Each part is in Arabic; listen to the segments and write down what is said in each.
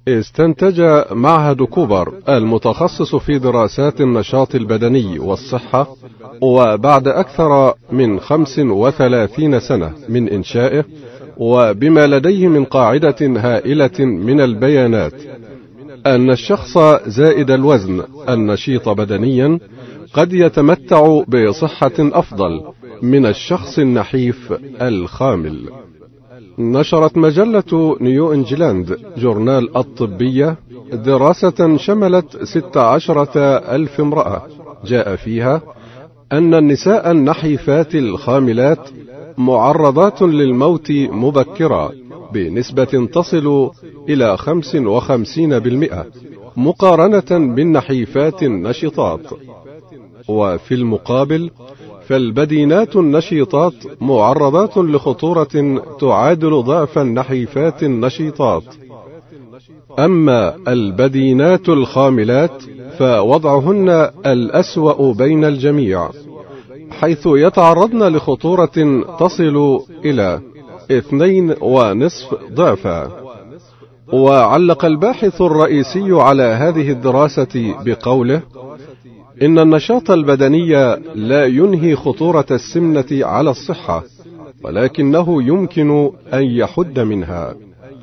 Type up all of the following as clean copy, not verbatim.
استنتج معهد كوبر المتخصص في دراسات النشاط البدني والصحة، وبعد أكثر من 35 سنة من إنشائه، وبما لديه من قاعدة هائلة من البيانات، أن الشخص زائد الوزن النشيط بدنيا قد يتمتع بصحة أفضل من الشخص النحيف الخامل. نشرت مجلة نيو إنجلاند جورنال الطبية دراسة شملت 16,000 امرأة، جاء فيها أن النساء النحيفات الخاملات معرضات للموت مبكرا بنسبة تصل إلى 55% مقارنة بالنحيفات النشطات. وفي المقابل فالبدينات النشيطات معرضات لخطورة تعادل ضعف النحيفات النشيطات. أما البدينات الخاملات فوضعهن الأسوأ بين الجميع، حيث يتعرضن لخطورة تصل إلى 2.5 ضعفا. وعلق الباحث الرئيسي على هذه الدراسة بقوله: إن النشاط البدني لا ينهي خطورة السمنة على الصحة، ولكنه يمكن أن يحد منها.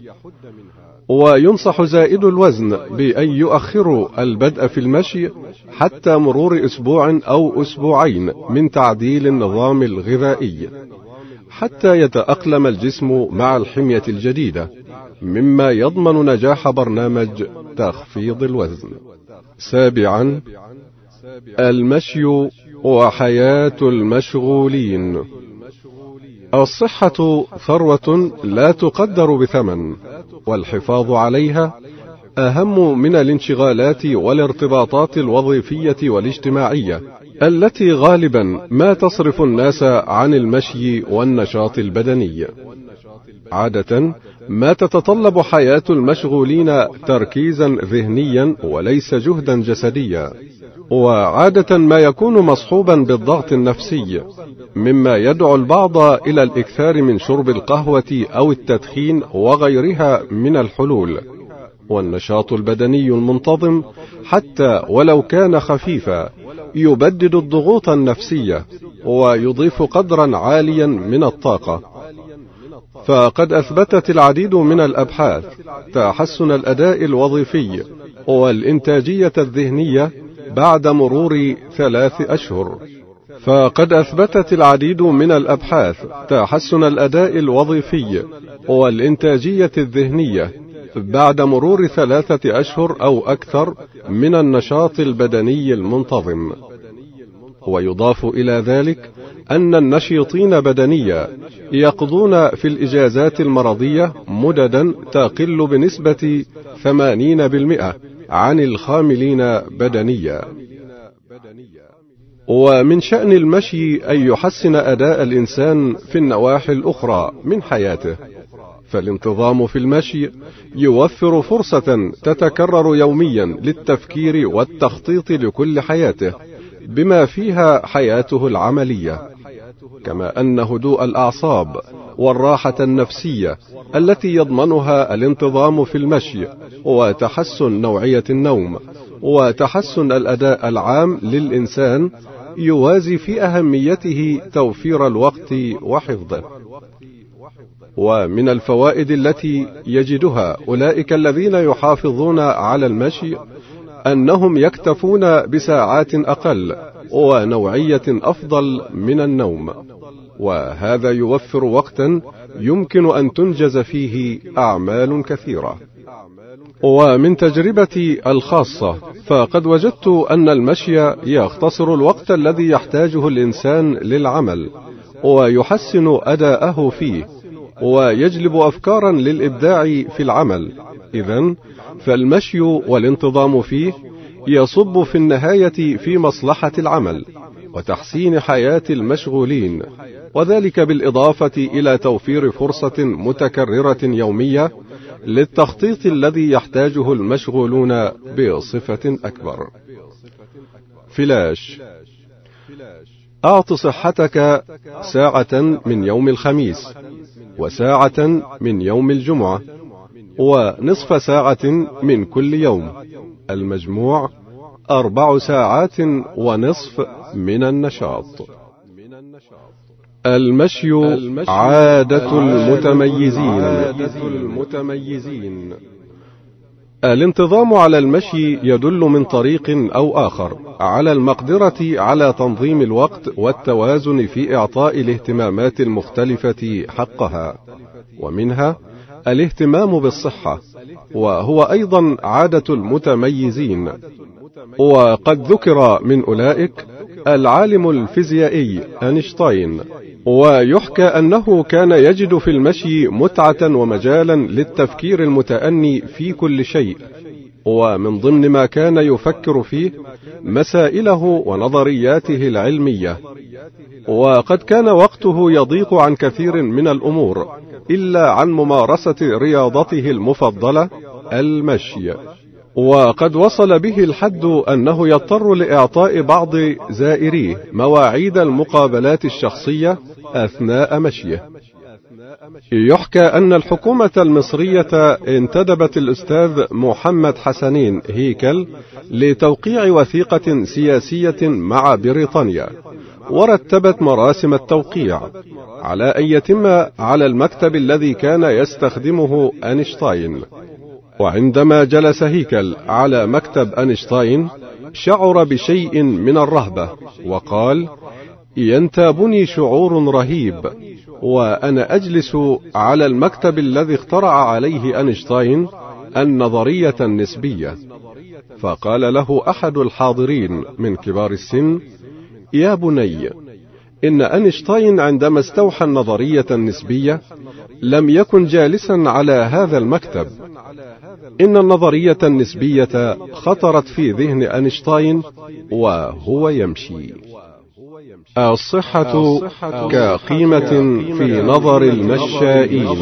وينصح زائد الوزن بأن يؤخروا البدء في المشي حتى مرور أسبوع أو أسبوعين من تعديل النظام الغذائي، حتى يتأقلم الجسم مع الحمية الجديدة، مما يضمن نجاح برنامج تخفيض الوزن. 7. المشي وحياة المشغولين. الصحة ثروة لا تقدر بثمن، والحفاظ عليها أهم من الانشغالات والارتباطات الوظيفية والاجتماعية التي غالبا ما تصرف الناس عن المشي والنشاط البدني. عادة ما تتطلب حياة المشغولين تركيزا ذهنيا وليس جهدا جسديا، وعادة ما يكون مصحوبا بالضغط النفسي، مما يدعو البعض إلى الإكثار من شرب القهوة أو التدخين وغيرها من الحلول. والنشاط البدني المنتظم حتى ولو كان خفيفا يبدد الضغوط النفسية ويضيف قدرا عاليا من الطاقة. فقد أثبتت العديد من الأبحاث تحسن الأداء الوظيفي والإنتاجية الذهنية بعد مرور 3 أشهر. فقد أثبتت العديد من الأبحاث تحسن الأداء الوظيفي والإنتاجية الذهنية بعد مرور 3 أشهر أو أكثر من النشاط البدني المنتظم. ويضاف إلى ذلك أن النشيطين بدنيا يقضون في الإجازات المرضية مددا تقل بنسبة 80% عن الخاملين بدنيا. ومن شأن المشي أن يحسن أداء الإنسان في النواحي الأخرى من حياته، فالانتظام في المشي يوفر فرصة تتكرر يوميا للتفكير والتخطيط لكل حياته بما فيها حياته العملية، كما أن هدوء الأعصاب والراحة النفسية التي يضمنها الانتظام في المشي، وتحسن نوعية النوم، وتحسن الأداء العام للإنسان، يوازي في أهميته توفير الوقت وحفظه. ومن الفوائد التي يجدها أولئك الذين يحافظون على المشي أنهم يكتفون بساعات أقل ونوعية أفضل من النوم، وهذا يوفر وقتا يمكن أن تنجز فيه أعمال كثيرة. ومن تجربتي الخاصة فقد وجدت أن المشي يختصر الوقت الذي يحتاجه الإنسان للعمل ويحسن أداءه فيه، ويجلب أفكارا للإبداع في العمل. إذن فالمشي والانتظام فيه يصب في النهاية في مصلحة العمل وتحسين حياة المشغولين، وذلك بالإضافة إلى توفير فرصة متكررة يومية للتخطيط الذي يحتاجه المشغولون بصفة أكبر. فلاش: أعط صحتك ساعة من يوم الخميس، وساعة من يوم الجمعة، ونصف ساعة من كل يوم، المجموع 4 ساعات ونصف من النشاط. المشي عادة المتميزين. الانتظام على المشي يدل من طريق أو آخر على المقدرة على تنظيم الوقت والتوازن في إعطاء الاهتمامات المختلفة حقها، ومنها الاهتمام بالصحة، وهو أيضا عادة المتميزين. وقد ذكر من أولئك العالم الفيزيائي أينشتاين، ويحكى أنه كان يجد في المشي متعة ومجالا للتفكير المتأني في كل شيء، ومن ضمن ما كان يفكر فيه مسائله ونظرياته العلمية. وقد كان وقته يضيق عن كثير من الأمور إلا عن ممارسة رياضته المفضلة المشي. وقد وصل به الحد أنه يضطر لإعطاء بعض زائريه مواعيد المقابلات الشخصية أثناء مشيه. يحكى أن الحكومة المصرية انتدبت الأستاذ محمد حسنين هيكل لتوقيع وثيقة سياسية مع بريطانيا، ورتبت مراسم التوقيع على أن يتم على المكتب الذي كان يستخدمه أينشتاين. وعندما جلس هيكل على مكتب أينشتاين شعر بشيء من الرهبة، وقال: ينتابني شعور رهيب وأنا أجلس على المكتب الذي اخترع عليه أينشتاين النظرية النسبية. فقال له أحد الحاضرين من كبار السن: يا بني، إن أينشتاين عندما استوحى النظرية النسبية لم يكن جالسا على هذا المكتب، إن النظرية النسبية خطرت في ذهن أينشتاين وهو يمشي. الصحة كقيمة في نظر المشائين.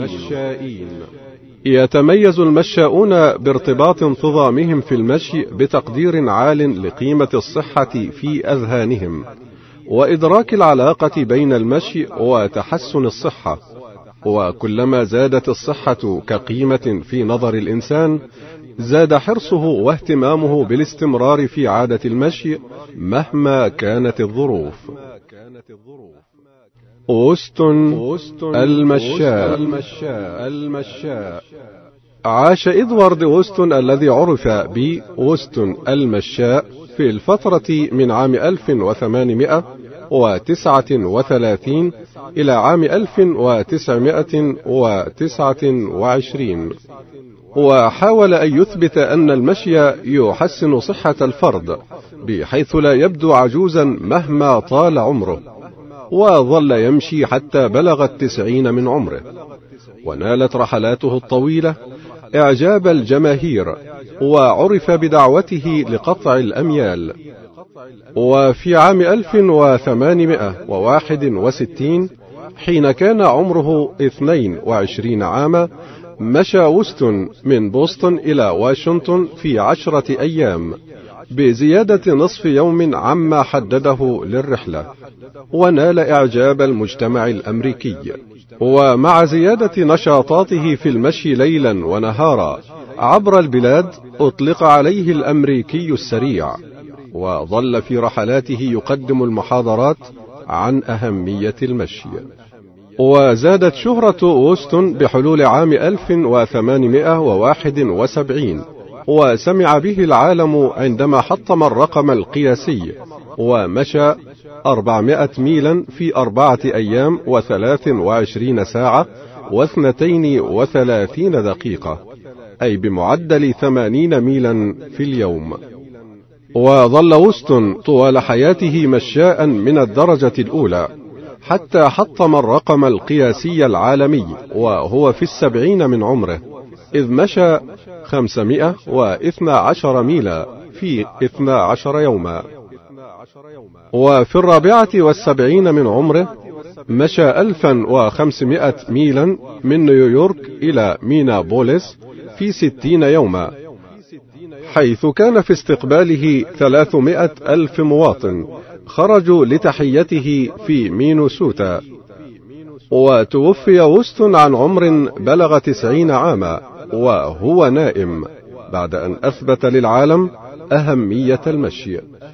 يتميز المشاؤون بارتباط انتظامهم في المشي بتقدير عال لقيمة الصحة في أذهانهم، وإدراك العلاقة بين المشي وتحسن الصحة. وكلما زادت الصحة كقيمة في نظر الإنسان، زاد حرصه واهتمامه بالاستمرار في عادة المشي مهما كانت الظروف. أوستن المشاء. عاش إدوارد أوستن الذي عرف بأوستن المشاء في الفترة من عام 1839 إلى عام 1929، وحاول أن يثبت أن المشي يحسن صحة الفرد بحيث لا يبدو عجوزا مهما طال عمره، وظل يمشي حتى بلغ 90 من عمره. ونالت رحلاته الطويلة إعجاب الجماهير، وعرف بدعوته لقطع الأميال. وفي عام 1861 حين كان عمره 22 عاما مشى أوستن من بوسطن إلى واشنطن في 10 أيام بزيادة نصف يوم عما حدده للرحلة، ونال إعجاب المجتمع الأمريكي. ومع زيادة نشاطاته في المشي ليلا ونهارا عبر البلاد أطلق عليه الأمريكي السريع، وظل في رحلاته يقدم المحاضرات عن أهمية المشي. وزادت شهرة أوستن بحلول عام 1871، وسمع به العالم عندما حطم الرقم القياسي ومشى 400 ميلا في 4 أيام و23 ساعة و32 دقيقة، أي بمعدل 80 ميلا في اليوم. وظل أوستن طوال حياته مشاء من الدرجة الأولى حتى حطم الرقم القياسي العالمي وهو في 70 من عمره، إذ مشى 512 ميلا في 12 يوما. وفي 74 من عمره مشى 1500 ميلا من نيويورك إلى مينابوليس في 60 يوما، حيث كان في استقباله 300,000 مواطن خرجوا لتحيته في مينوسوتا. وتوفي وستون عن عمر بلغ 90 عاما وهو نائم، بعد أن أثبت للعالم أهمية المشي.